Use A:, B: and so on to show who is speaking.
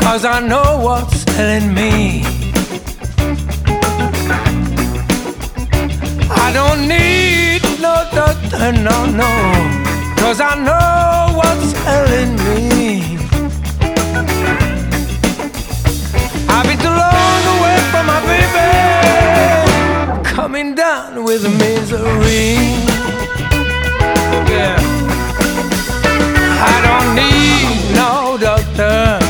A: 'cause I know what's telling me. I don't need no doctor, no, no, 'cause I know what's telling me. I've been too long away from my baby, coming down with misery.